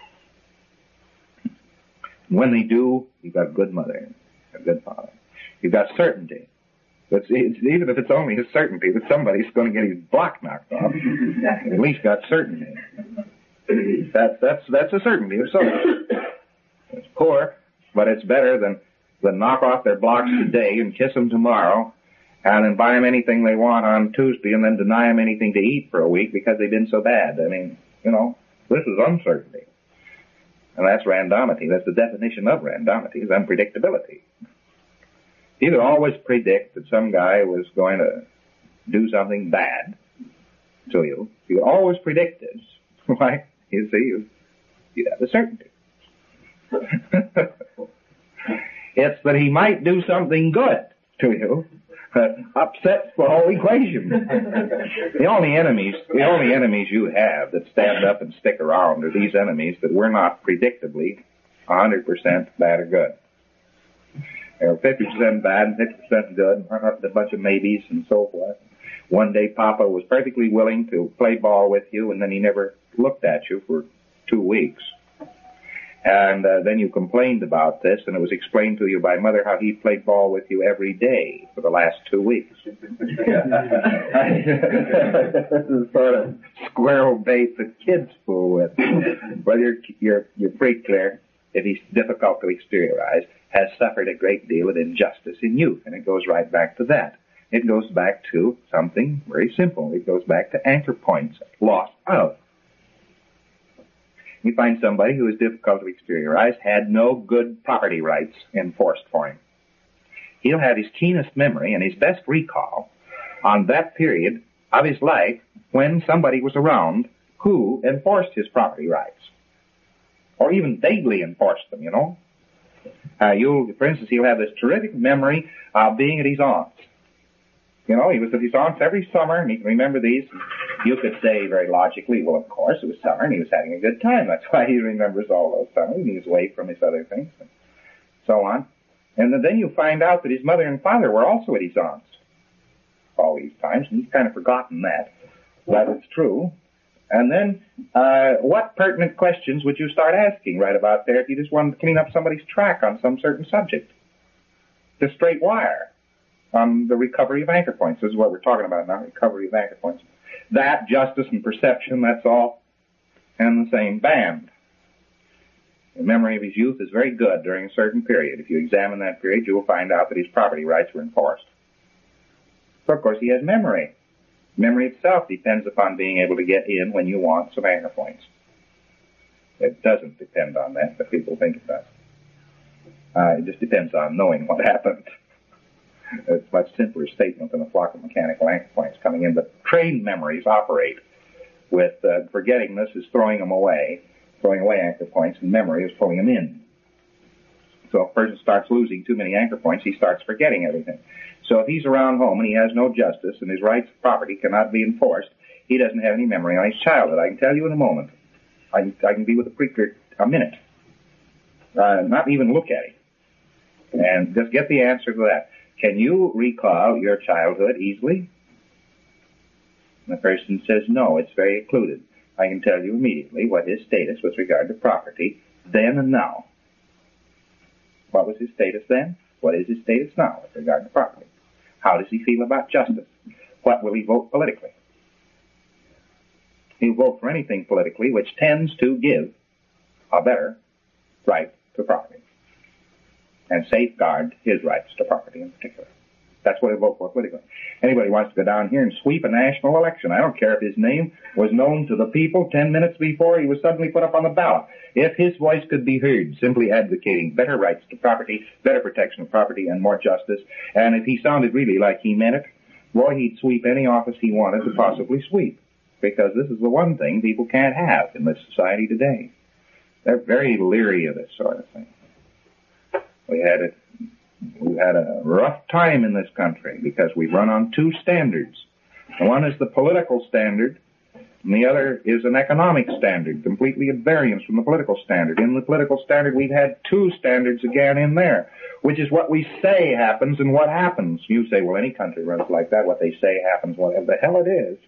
When they do, you've got a good mother, a good father. You've got certainty. But it's, even if it's only a certainty that somebody's going to get his block knocked off, at least got certainty. That's that's that's a certainty of something. It's poor, but it's better than than knock off their blocks today and kiss them tomorrow, and then buy them anything they want on Tuesday, and then deny them anything to eat for a week because they've been so bad. I mean, you know, this is uncertainty, and that's randomity. That's the definition of randomity: is unpredictability. You could always predict that some guy was going to do something bad to you. You could always predict this. Why? You see, you, you have the certainty. It's that he might do something good to you that upsets the whole equation. The only enemies, the only enemies you have that stand up and stick around are these enemies that we're not predictably one hundred percent bad or good. They were fifty percent bad and fifty percent good, a bunch of maybes and so forth. One day Papa was perfectly willing to play ball with you, and then he never looked at you for two weeks. And uh, then you complained about this, and it was explained to you by Mother how he played ball with you every day for the last two weeks. This is sort of squirrel bait that kids fool with. Well, you're, you're, you're pretty clear. If he's difficult to exteriorize, has suffered a great deal of injustice in youth. And it goes right back to that. It goes back to something very simple. It goes back to anchor points, lost of. You find somebody who is difficult to exteriorize, had no good property rights enforced for him. He'll have his keenest memory and his best recall on that period of his life when somebody was around who enforced his property rights. Or even vaguely enforced them, you know. Uh, you'll, for instance, he'll have this terrific memory of being at his aunt's. You know, he was at his aunt's every summer, and he can remember these. You could say very logically, well, of course, it was summer, and he was having a good time. That's why he remembers all those summers, and he was away from his other things, and so on. And then you find out that his mother and father were also at his aunt's all these times, and he's kind of forgotten that. But it's true. And then, uh, what pertinent questions would you start asking right about there if you just wanted to clean up somebody's track on some certain subject? Just straight wire on the recovery of anchor points. This is what we're talking about now, recovery of anchor points. That, justice, and perception, that's all in the same band. The memory of his youth is very good during a certain period. If you examine that period, you will find out that his property rights were enforced. So, of course, he has memory. Memory itself depends upon being able to get in when you want some anchor points. It doesn't depend on that, but people think it does. Uh, it just depends on knowing what happened. It's a much simpler statement than a flock of mechanical anchor points coming in. But trained memories operate with uh, forgettingness is throwing them away, throwing away anchor points, and memory is pulling them in. So if a person starts losing too many anchor points, he starts forgetting everything. So if he's around home and he has no justice and his rights of property cannot be enforced, he doesn't have any memory on his childhood. I can tell you in a moment. I can, I can be with the preacher a minute. Uh, not even look at him. And just get the answer to that. Can you recall your childhood easily? And the person says, no, it's very occluded. I can tell you immediately what his status with regard to property then and now. What was his status then? What is his status now with regard to property? How does he feel about justice? What will he vote politically? He'll vote for anything politically which tends to give a better right to property and safeguard his rights to property in particular. That's what he'll vote for politically. Anybody wants to go down here and sweep a national election, I don't care if his name was known to the people ten minutes before he was suddenly put up on the ballot. If his voice could be heard simply advocating better rights to property, better protection of property, and more justice, and if he sounded really like he meant it, boy, he'd sweep any office he wanted to possibly sweep. Because this is the one thing people can't have in this society today. They're very leery of this sort of thing. We had it. We've had a rough time in this country because we run on two standards. One is the political standard, and the other is an economic standard, completely at variance from the political standard. In the political standard, we've had two standards again in there, which is what we say happens and what happens. You say, well, any country runs like that. What they say happens, whatever the hell it is.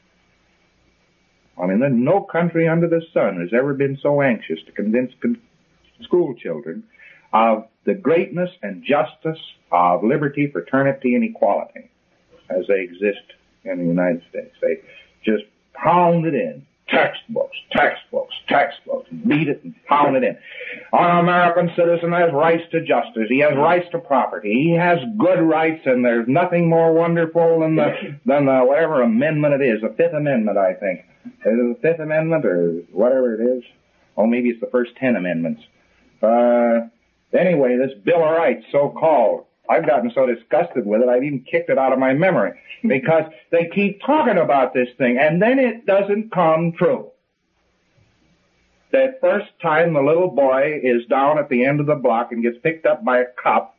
I mean, there's no country under the sun has ever been so anxious to convince con- school children of the greatness and justice of liberty, fraternity, and equality as they exist in the United States. They just pound it in. Textbooks, textbooks, textbooks. Beat it and pound it in. An American citizen has rights to justice. He has rights to property. He has good rights, and there's nothing more wonderful than the, than the whatever amendment it is, the Fifth Amendment, I think. Is it the Fifth Amendment or whatever it is? Oh, maybe it's the first ten amendments. Uh, anyway, this Bill of Rights, so-called, I've gotten so disgusted with it, I've even kicked it out of my memory because they keep talking about this thing, and then it doesn't come true. The first time the little boy is down at the end of the block and gets picked up by a cop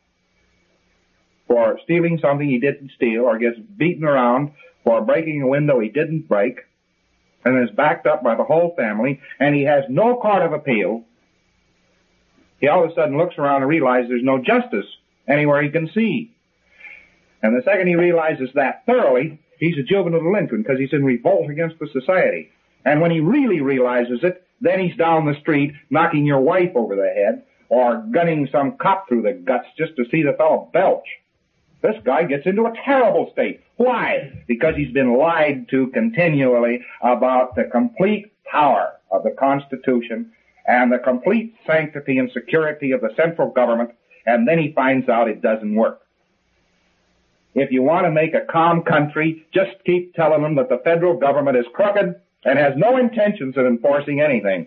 for stealing something he didn't steal, or gets beaten around for breaking a window he didn't break, and is backed up by the whole family, and he has no court of appeal, he all of a sudden looks around and realizes there's no justice anywhere he can see. And the second he realizes that thoroughly, he's a juvenile delinquent because he's in revolt against the society. And when he really realizes it, then he's down the street knocking your wife over the head or gunning some cop through the guts just to see the fellow belch. This guy gets into a terrible state. Why? Because he's been lied to continually about the complete power of the Constitution and the complete sanctity and security of the central government, and then he finds out it doesn't work. If you want to make a calm country, just keep telling them that the federal government is crooked and has no intentions of enforcing anything.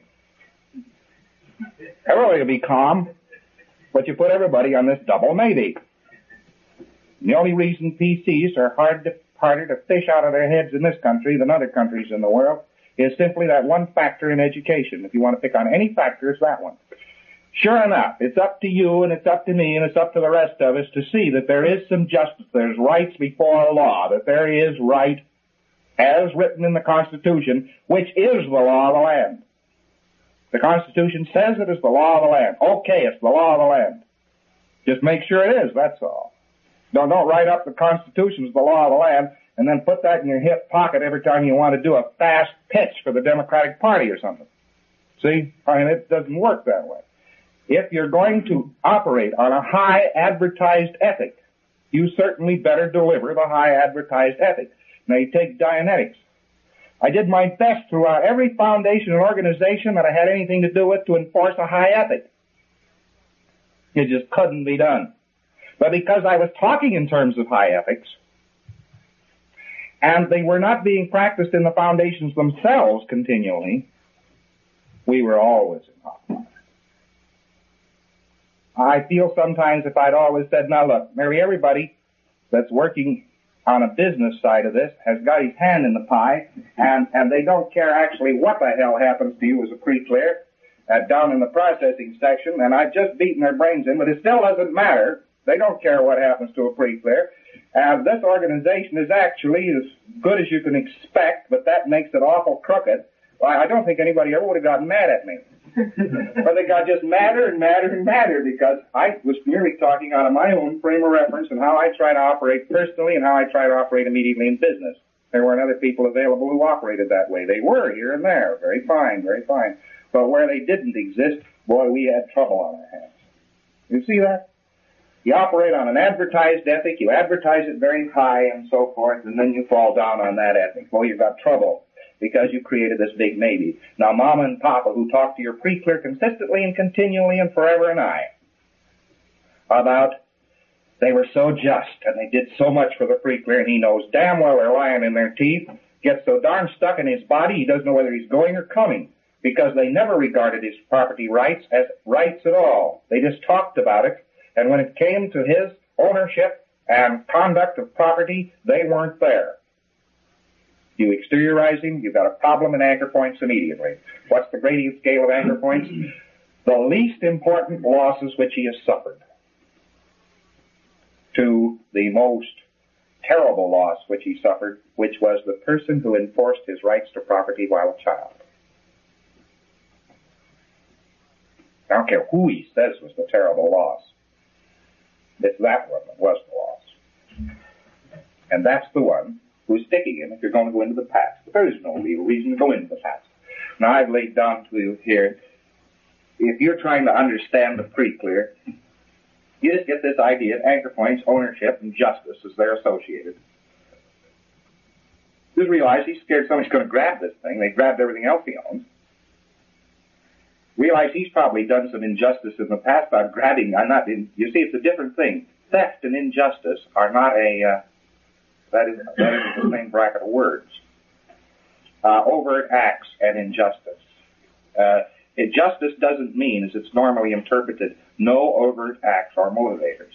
Everybody will be calm, but you put everybody on this double maybe. And the only reason P Cs are hard to, harder to fish out of their heads in this country than other countries in the world is simply that one factor in education. If you want to pick on any factor, it's that one. Sure enough, it's up to you and it's up to me and it's up to the rest of us to see that there is some justice, there's rights before law, that there is right as written in the Constitution, which is the law of the land. The Constitution says it is the law of the land. Okay, it's the law of the land. Just make sure it is, that's all. Don't, don't write up the Constitution as the law of the land and then put that in your hip pocket every time you want to do a fast pitch for the Democratic Party or something. See? I mean, it doesn't work that way. If you're going to operate on a high advertised ethic, you certainly better deliver the high advertised ethic. Now, you take Dianetics. I did my best throughout every foundation and organization that I had anything to do with to enforce a high ethic. It just couldn't be done. But because I was talking in terms of high ethics, and they were not being practiced in the foundations themselves continually, we were always in hot water. I feel sometimes if I'd always said, now look, Mary, everybody that's working on a business side of this has got his hand in the pie, and, and they don't care actually what the hell happens to you as a pre-clear uh, down in the processing section, and I've just beaten their brains in, but it still doesn't matter. They don't care what happens to a pre-clear. And this organization is actually as good as you can expect, but that makes it awful crooked. Well, I don't think anybody ever would have gotten mad at me. But they got just madder and madder and madder because I was merely talking out of my own frame of reference and how I try to operate personally and how I try to operate immediately in business. There weren't other people available who operated that way. They were here and there. Very fine, very fine. But where they didn't exist, boy, we had trouble on our hands. You see that? You operate on an advertised ethic, you advertise it very high and so forth, and then you fall down on that ethic. Well, you've got trouble because you created this big maybe. Now, Mama and Papa, who talk to your pre-clear consistently and continually and forever and I, about they were so just and they did so much for the pre-clear, and he knows damn well they're lying in their teeth, gets so darn stuck in his body he doesn't know whether he's going or coming, because they never regarded his property rights as rights at all. They just talked about it, and when it came to his ownership and conduct of property, they weren't there. You exteriorize him, you've got a problem in anchor points immediately. What's the gradient scale of anchor points? The least important losses which he has suffered to the most terrible loss which he suffered, which was the person who enforced his rights to property while a child. I don't care who he says was the terrible loss. It's that one that was the loss. And that's the one who's sticking in if you're going to go into the past. But there is no real reason to go into the past. Now, I've laid down to you here, if you're trying to understand the pre-clear, you just get this idea of anchor points, ownership, and justice as they're associated. Just realize he's scared somebody's going to grab this thing. They grabbed everything else he owns. Realize he's probably done some injustice in the past by grabbing. I'm not in, you see, it's a different thing. Theft and injustice are not a, uh, that is, that is the same bracket of words. Uh, overt acts and injustice. Uh, injustice doesn't mean, as it's normally interpreted, no overt acts or motivators.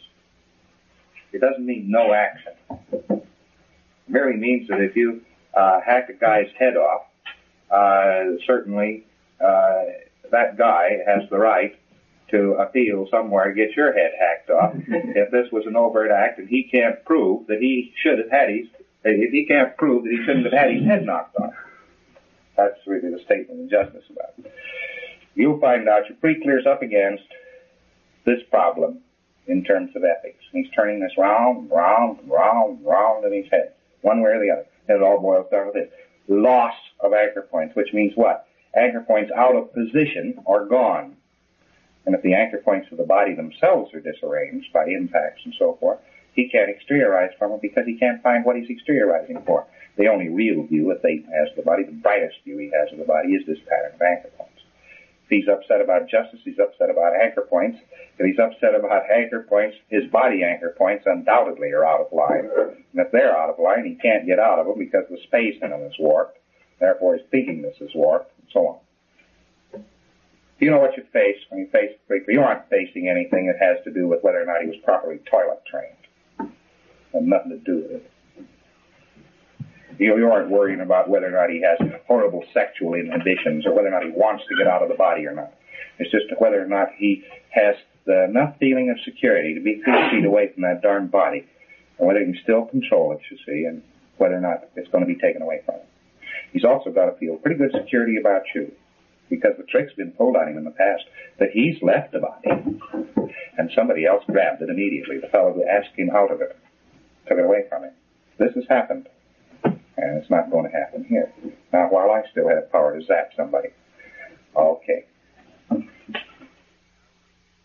It doesn't mean no action. It merely means that if you uh, hack a guy's head off, uh, certainly uh, that guy has the right to appeal somewhere, get your head hacked off. If this was an overt act and he can't prove that he should have had his, if he can't prove that he shouldn't have had his head knocked off. That's really the statement of justice about it. You'll find out your pre-clear's up against this problem in terms of ethics. He's turning this round and round and round and round in his head, one way or the other. And it all boils down to this. Loss of anchor points, which means what? Anchor points out of position are gone. And if the anchor points of the body themselves are disarranged by impacts and so forth, he can't exteriorize from it because he can't find what he's exteriorizing for. The only real view that they has of the body, the brightest view he has of the body, is this pattern of anchor points. If he's upset about justice, he's upset about anchor points. If he's upset about anchor points, his body anchor points undoubtedly are out of line. And if they're out of line, he can't get out of them because the space in them is warped. Therefore, his thinkingness is warped, and so on. You know what you face when you face the pre-clear. You aren't facing anything that has to do with whether or not he was properly toilet trained. And nothing to do with it. You, you aren't worrying about whether or not he has horrible sexual inhibitions or whether or not he wants to get out of the body or not. It's just whether or not he has the, enough feeling of security to be three feet away from that darn body, and whether he can still control it, you see, and whether or not it's going to be taken away from him. He's also got to feel pretty good security about you, because the trick's been pulled on him in the past that he's left the body, and somebody else grabbed it immediately. The fellow who asked him out of it took it away from him. This has happened, and it's not going to happen here. Not while I still have power to zap somebody. Okay.